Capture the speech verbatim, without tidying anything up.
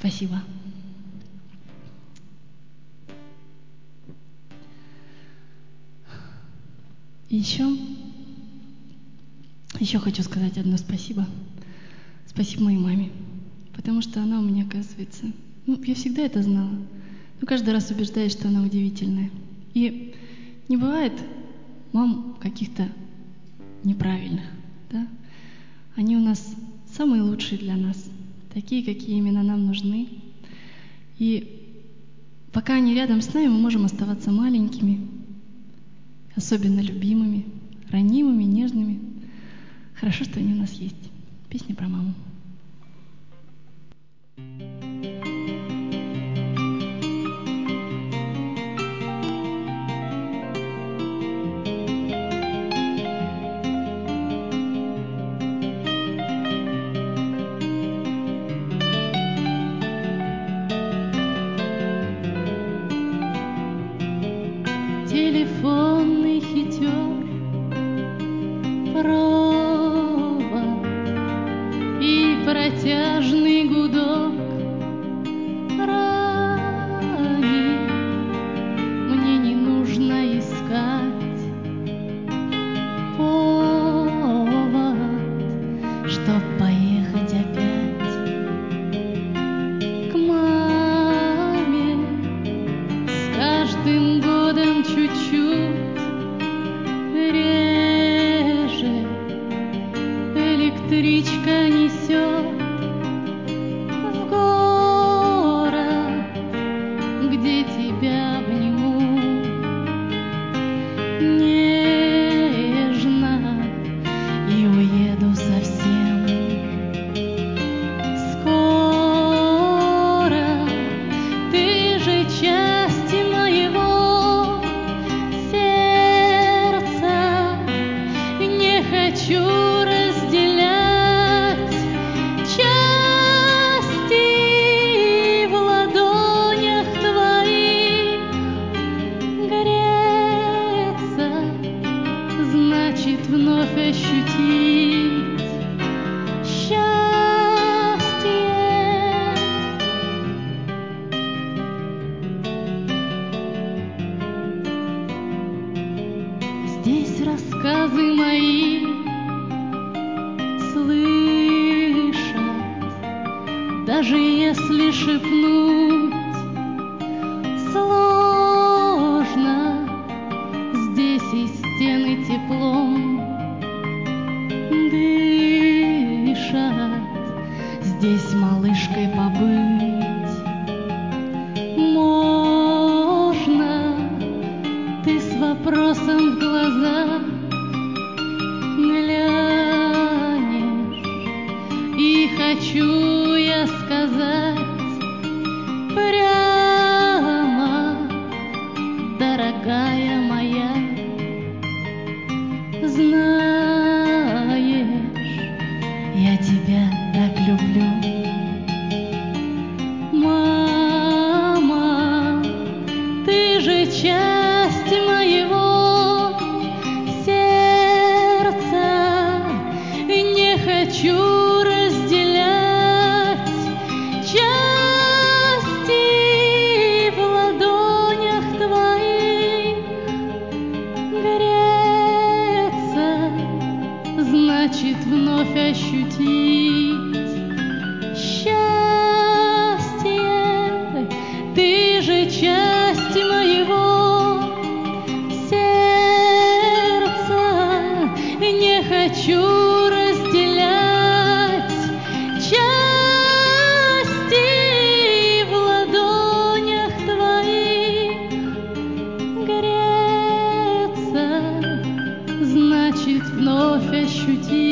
Спасибо. Еще, еще хочу сказать одно спасибо. Спасибо моей маме, потому что она у меня, оказывается, ну, я всегда это знала, но каждый раз убеждаюсь, что она удивительная. И не бывает мам каких-то неправильных, да? Они у нас самые лучшие для нас, такие, какие именно нам нужны. И пока они рядом с нами, мы можем оставаться маленькими, особенно любимыми, ранимыми, нежными. Хорошо, что они у нас есть. Песня про маму. Телефонный хитер, провод и протяжный гудок ранит. Мне не нужно искать повод, чтоб поехать опять к маме. С каждым годом чуть-чуть реже электричка несет в город, где тебя обниму нежно и уеду совсем скоро. Ты же часть моего сердца, не хочу разделять части в ладонях твоих. Греться значит вновь ощутить счастье. Здесь рассказы мои слышат, даже если шепнуть сложно. Здесь и стены теплом дышат, здесь малышкой побыть можно. Ты с вопросом в глаза глянешь, и хочу я сказать прямо: дорогая моя, знаешь, я тебя так люблю. Мама, ты же часть моего сердца, не хочу разделять части в ладонях твоих. Греться значит вновь ощутить счастье. Ты же часть моего сердца, не хочу разделять части в ладонях твоих. Греться значит вновь ощутить